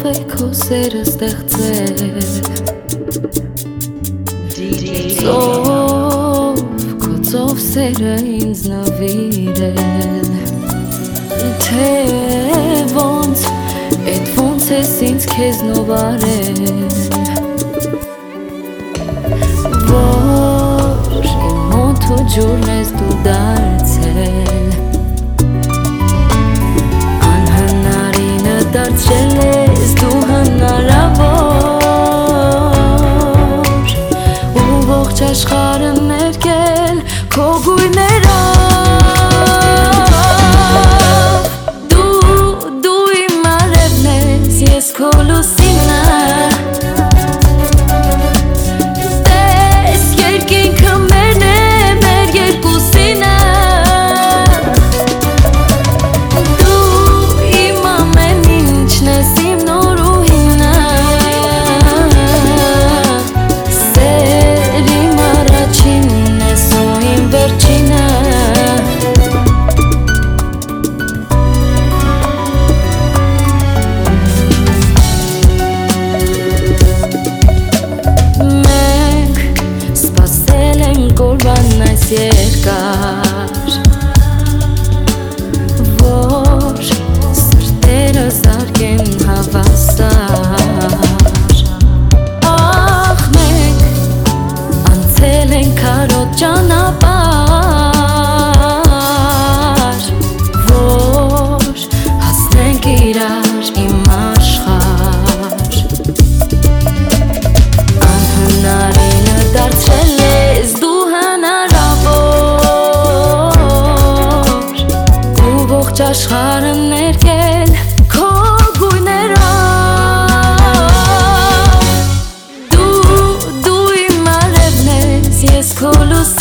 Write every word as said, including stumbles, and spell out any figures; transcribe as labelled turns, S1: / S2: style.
S1: է քո սերը ստեղծել Ծով, քո ծով սերը ինձ նվիրել Թե ոնց, էդ ոնց ես ինձ քեզնով արել Որ իմ մոտ ու ջուրն ես դու դարձել Անհնարինը դարձրել ես դու հնարավոր Ու ողջ աշխարհը ներկել քո գույներով Դու, դու իմ արևն ես, ես քո լուսինը երկար Որ սրտերը զարկեն հավասար Ախ մենք անցել ենք քարոտ ճանապարհ Որ հասնենք իրար իմ աշխարհ Անհնարինը դարձրել ես դու Աշխարհը ներկել քո գույներով Դու, դու իմ արևն ես, ես քո լուսինը